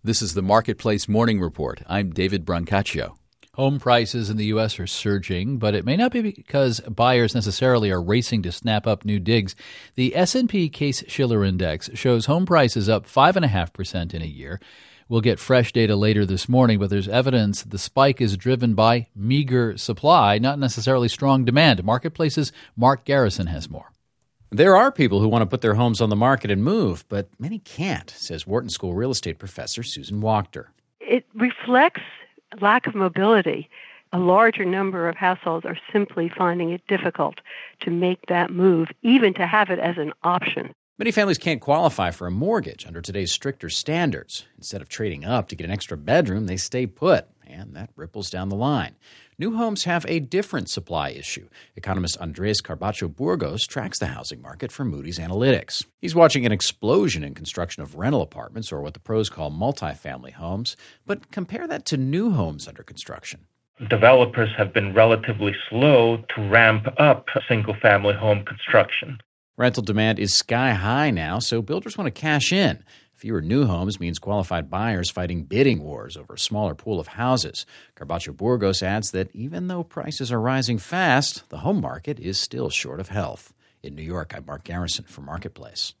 This is the Marketplace Morning Report. I'm David Brancaccio. Home prices in the U.S. are surging, but it may not be because buyers necessarily are racing to snap up new digs. The S&P Case-Shiller Index shows home prices up 5.5% in a year. We'll get fresh data later this morning, but there's evidence the spike is driven by meager supply, not necessarily strong demand. Marketplace's Mark Garrison has more. There are people who want to put their homes on the market and move, but many can't, says Wharton School real estate professor Susan Wachter. It reflects lack of mobility. A larger number of households are simply finding it difficult to make that move, even to have it as an option. Many families can't qualify for a mortgage under today's stricter standards. Instead of trading up to get an extra bedroom, they stay put, and that ripples down the line. New homes have a different supply issue. Economist Andres Carbacho Burgos tracks the housing market for Moody's Analytics. He's watching an explosion in construction of rental apartments, or what the pros call multifamily homes. But compare that to new homes under construction. Developers have been relatively slow to ramp up single-family home construction. Rental demand is sky high now, so builders want to cash in. Fewer new homes means qualified buyers fighting bidding wars over a smaller pool of houses. Carbacho Burgos adds that even though prices are rising fast, the home market is still short of health. In New York, I'm Mark Garrison for Marketplace.